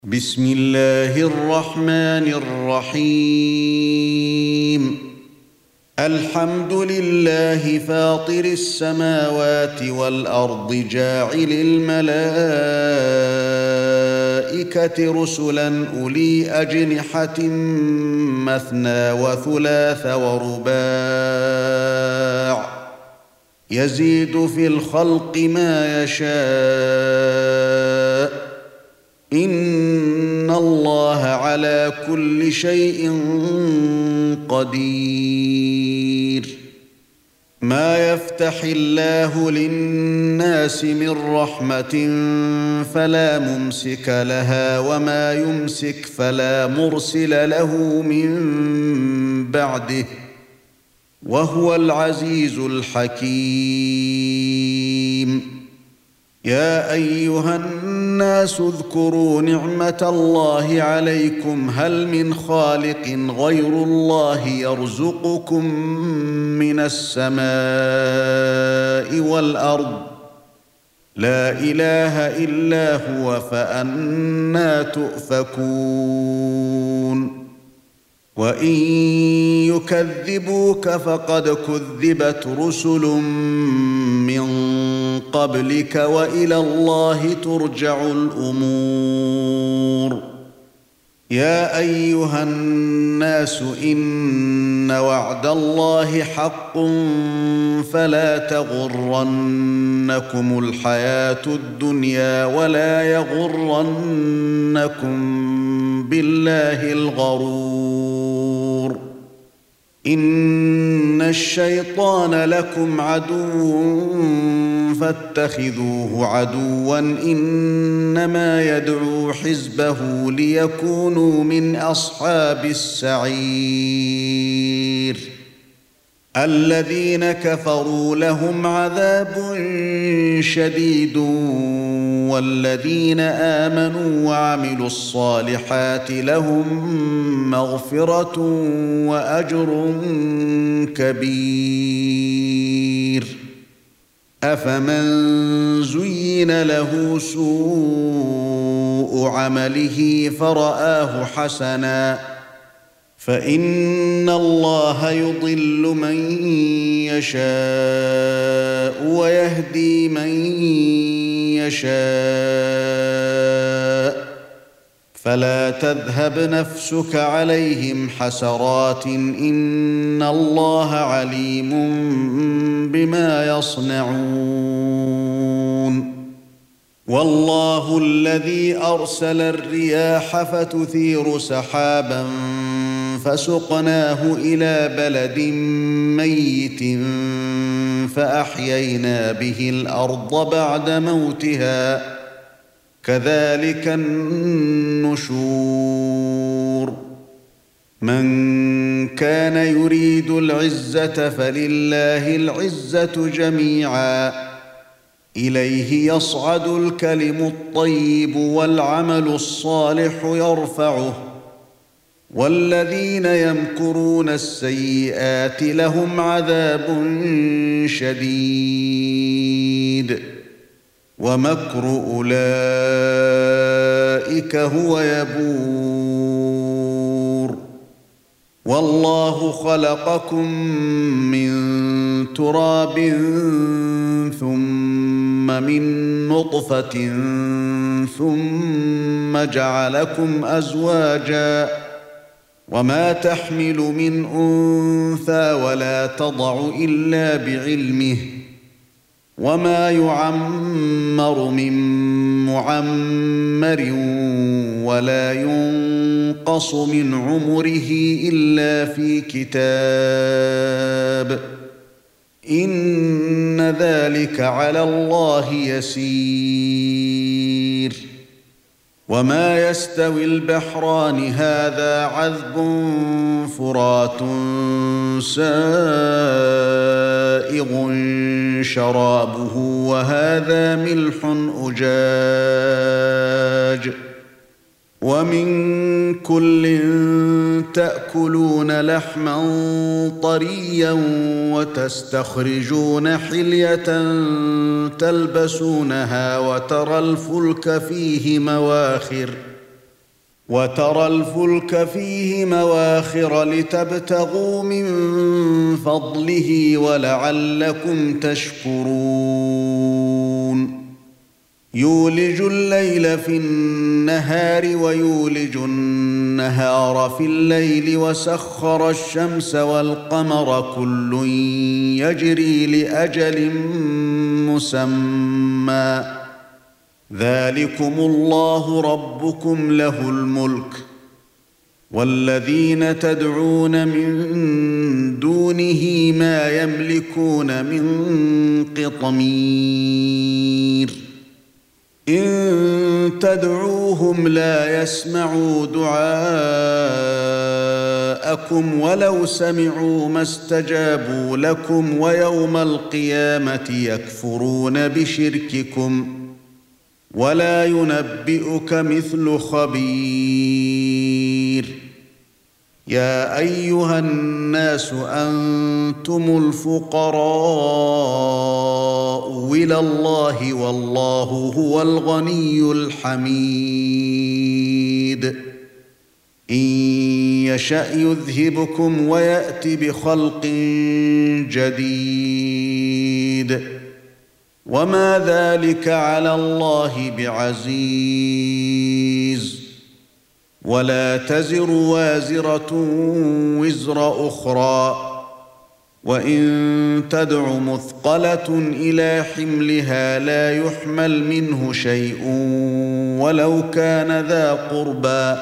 بسم الله الرحمن الرحيم الحمد لله فاطر السماوات والأرض جاعل الملائكة رسلا أولي أجنحة مثنى وثلاث ورباع يزيد في الخلق ما يشاء إن الله على كل شيء قدير ما يفتح الله للناس من رحمة فلا ممسك لها وما يمسك فلا مرسل له من بعده وهو العزيز الحكيم يا أيها الناس اذكروا نعمة الله عليكم هل من خالق غير الله يرزقكم من السماء والأرض لا إله إلا هو فأنى تؤفكون وإن يكذبوك فقد كذبت رسل من قبلك وإلى الله ترجع الأمور يا أيها الناس إن وعد الله حق فلا تغرنكم الحياة الدنيا ولا يغرنكم بالله الغرور إن الشيطان لكم عدو فاتخذوه عدوا إنما يدعو حزبه ليكونوا من أصحاب السعير الذين كفروا لهم عذاب شديد والذين آمنوا وعملوا الصالحات لهم مغفرة وأجر كبير أفمن زين له سوء عمله فرآه حسنا فإن الله يضل من يشاء ويهدي من يشاء فلا تذهب نفسك عليهم حسرات إن الله عليم بما يصنعون والله الذي أرسل الرياح فتثير سحابا فسقناه إلى بلد ميت فأحيينا به الأرض بعد موتها كذلك النشور من كان يريد العزة فلله العزة جميعا إليه يصعد الكلم الطيب والعمل الصالح يرفعه والذين يمكرون السيئات لهم عذاب شديد ومكر أولئك هو يبور والله خلقكم من تراب ثم من نطفة ثم جعلكم أزواجا وما تحمل من أنثى ولا تضع إلا بعلمه وما يعمر من معمر ولا ينقص من عمره إلا في كتاب إن ذلك على الله يسير وما يستوي البحران هذا عذب فرات سائغ شرابه وهذا ملح أجاج ومن كل تأكلون لحما طريا وتستخرجون حلية تلبسونها وترى الفلك فيه مواخر وترى الفلك فيه مواخر لتبتغوا من فضله ولعلكم تشكرون يولج الليل في النهار ويولج النهار في الليل وسخر الشمس والقمر كل يجري لأجل مسمى ذلكم الله ربكم له الملك والذين تدعون من دونه ما يملكون من قطمير إن تدعوهم لا يسمعوا دعاءكم ولو سمعوا ما استجابوا لكم ويوم القيامة يكفرون بشرككم ولا ينبئك مثل خبير يا أيها الناس أنتم الفقراء إلى الله والله هو الغني الحميد إن يشأ يذهبكم ويأت بخلق جديد وما ذلك على الله بعزيز ولا تزر وازرة وزر أخرى وإن تدع مثقلة إلى حملها لا يحمل منه شيء ولو كان ذا قربى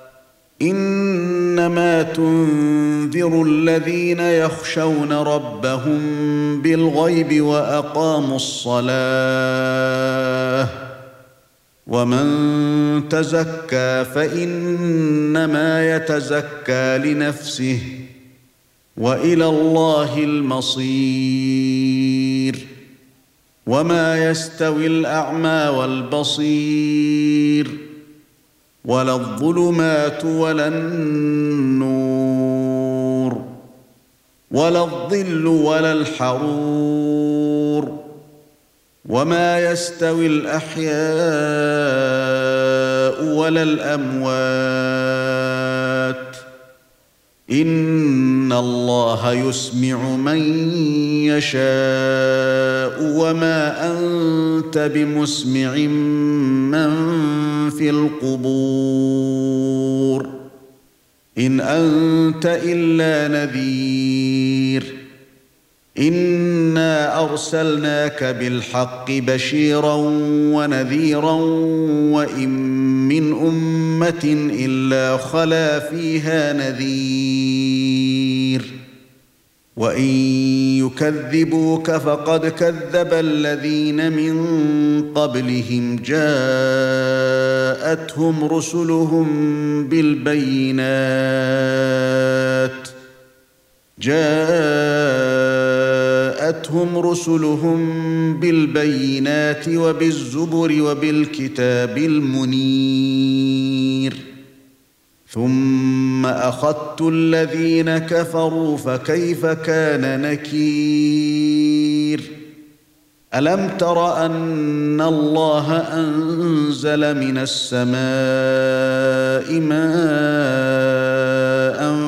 إنما تنذر الذين يخشون ربهم بالغيب وأقاموا الصلاة ومن تزكى فإنما يتزكى لنفسه وإلى الله المصير وما يستوي الأعمى والبصير ولا الظلمات ولا النور ولا الظل ولا الحرور وما يستوي الأحياء ولا الأموات إن الله يسمع من يشاء وما أنت بمسمع من في القبور إن أنت إلا نذير إنا أرسلناك بالحق بشيرا ونذيرا وإن من أمة إلا خلا فيها نذير وإن يكذبوك فقد كذب الذين من قبلهم جاءتهم رسلهم بالبينات وبالزبر وبالكتاب المنير ثم أخذت الذين كفروا فكيف كان نكير ألم تر أن الله أنزل من السماء ماء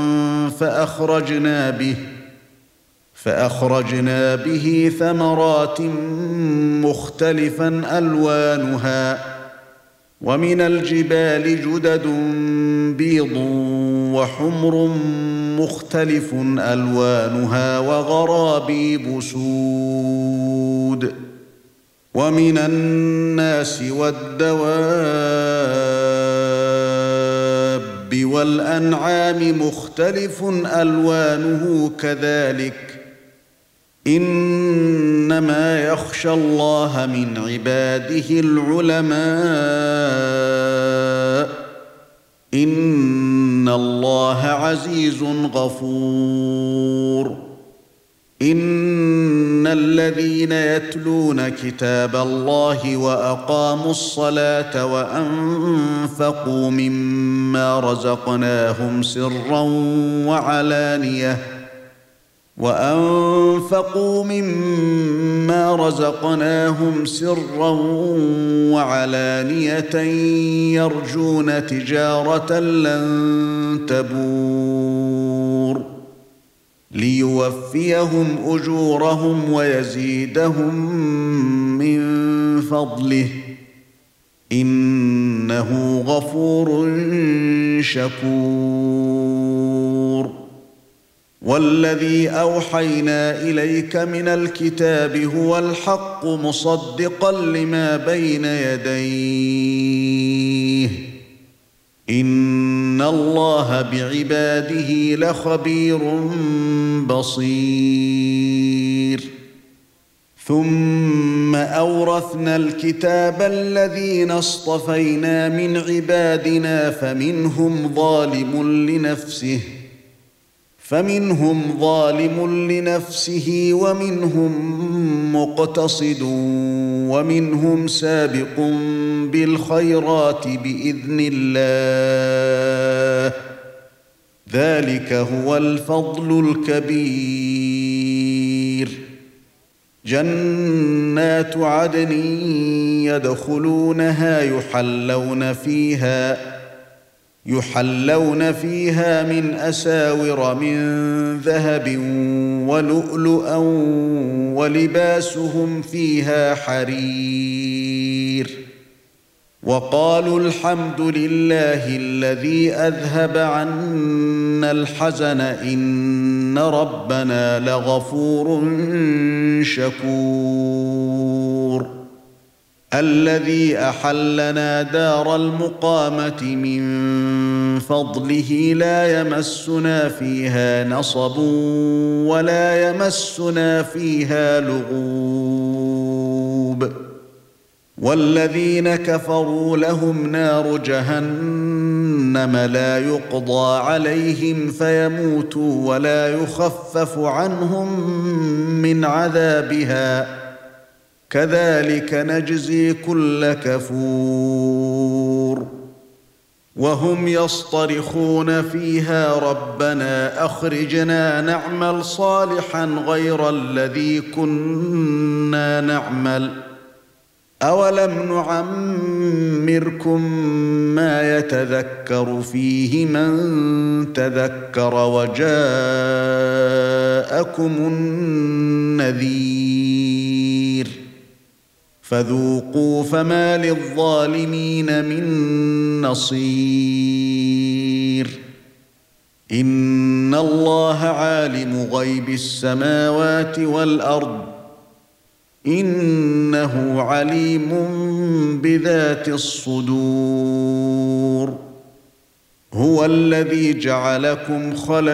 فأخرجنا به ثمرات مختلفا ألوانها ومن الجبال جدد بيض وحمر مختلف ألوانها وغرابيب سود ومن الناس والدواب والأنعام مختلف ألوانه كذلك إنما يخشى الله من عباده العلماء إن الله عزيز غفور إن الذين يتلون كتاب الله وأقاموا الصلاة وأنفقوا مما رزقناهم سرا وأنفقوا مما رزقناهم سرا وعلانية يرجون تجارة لن تبور ليوفيهم أجورهم ويزيدهم من فضله إنه غفور شكور والذي أوحينا إليك من الكتاب هو الحق مصدقا لما بين يديه إن الله بعباده لخبير بصير ثم أورثنا الكتاب الذين اصطفينا من عبادنا فمنهم ظالم لنفسه ومنهم مقتصد ومنهم سابق بالخيرات بإذن الله ذلك هو الفضل الكبير جنات عدن يدخلونها يحلون فيها من أساور من ذهب ولؤلؤا ولباسهم فيها حرير وقالوا الحمد لله الذي أذهب عنا الحزن إن ربنا لغفور شكور الذي أحلنا دار المقامة من فضله لا يمسنا فيها نصب ولا يمسنا فيها لغوب والذين كفروا لهم نار جهنم لا يقضى عليهم فيموتوا ولا يخفف عنهم من عذابها كذلك نجزي كل كفور وهم يصطرخون فيها ربنا أخرجنا نعمل صالحا غير الذي كنا نعمل أولم نعمركم ما يتذكر فيه من تذكر وجاءكم النذير فذوقوا فما للظالمين من نصير إن الله عالم غيب السماوات والأرض إنه عليم بذات الصدور هو الذي جعلكم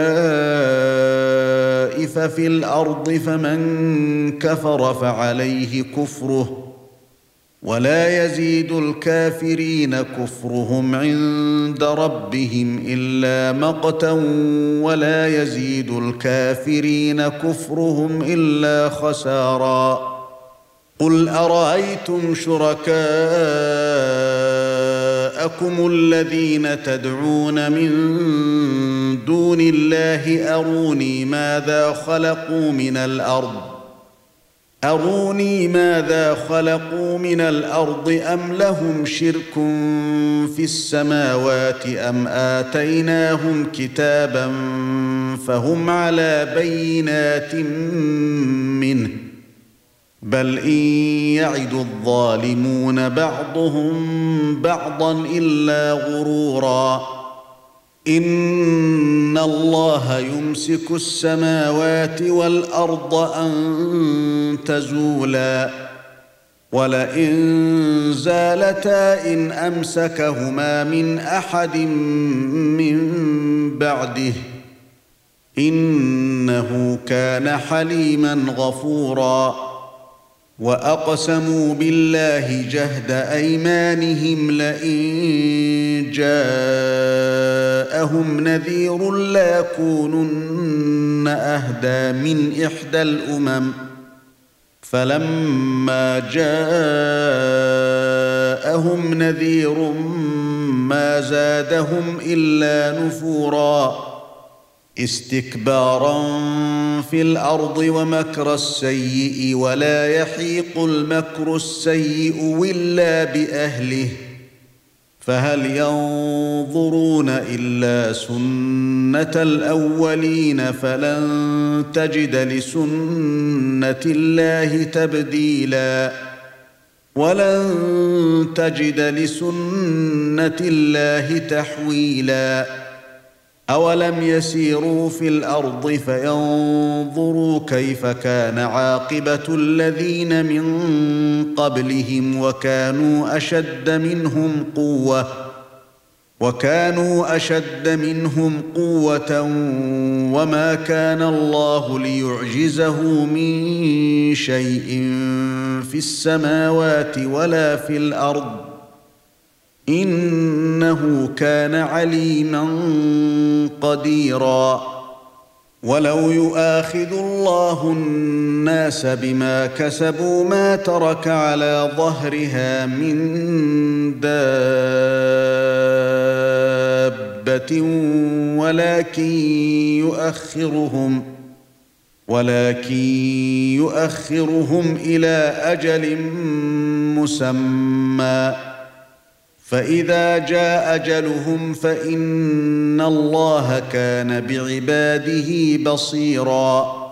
خلائف في الأرض فمن كفر فعليه كفره ولا يزيد الكافرين كفرهم عند ربهم إلا مقتا ولا يزيد الكافرين كفرهم إلا خسارا قل أرأيتم شركاءكم الذين تدعون من دون الله أروني ماذا خلقوا من الأرض أم لهم شرك في السماوات أم آتيناهم كتابا فهم على بينات منه بل إن يعد الظالمون بعضهم بعضا إلا غرورا إن الله يمسك السماوات والأرض أن تزولا ولئن زالتا إن أمسكهما من أحد من بعده إنه كان حليما غفورا وأقسموا بالله جهد أيمانهم لئن جاءهم نذير ليكونن أهدى من إحدى الأمم فلما جاءهم نذير ما زادهم إلا نفورا استكبارا في الارض ومكر السيئ ولا يحيق المكر السيئ الا باهله فهل ينظرون الا سنه الاولين فلن تجد لسنه الله تبديلا ولن تجد لسنه الله تحويلا أولم يسيروا في الأرض فينظروا كيف كان عاقبة الذين من قبلهم وكانوا أشد منهم قوة وما كان الله ليعجزه من شيء في السماوات ولا في الأرض إنه كان عليما قديرا ولو يؤاخذ الله الناس بما كسبوا ما ترك على ظهرها من دابة ولكن يؤخرهم إلى أجل مسمى فإذا جاء أجلهم فإن الله كان بعباده بصيراً